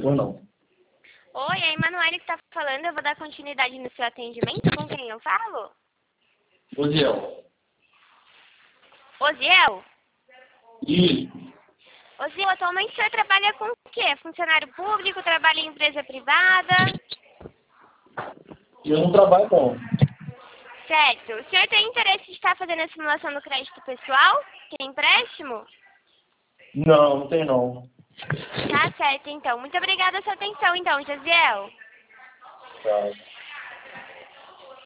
depois não. Oi, é a Emanuele que tá falando. Eu vou dar continuidade no seu atendimento. Com quem eu falo? Osiel. Osiel? Isso. Osiel, atualmente o senhor trabalha com o quê? Funcionário público? Trabalha em empresa privada? Eu não trabalho não. Certo. O senhor tem interesse em estar fazendo a simulação do crédito pessoal? Que é empréstimo? Não, não tem não. Tá certo, então. Muito obrigada pela sua atenção, então, Josiel. Tá.